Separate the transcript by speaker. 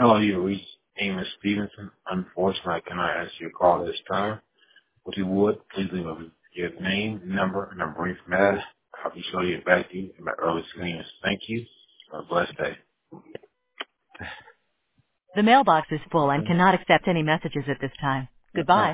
Speaker 1: Hello, you reached Amos Stevenson. Unfortunately, I cannot answer your call this time. If you would, please leave your name, number, and a brief message. I'll be sure to get back to you in my early screens. Thank you. Have a blessed day.
Speaker 2: The mailbox is full and
Speaker 1: Okay.
Speaker 2: cannot accept any messages at this time.
Speaker 1: Okay.
Speaker 2: Goodbye.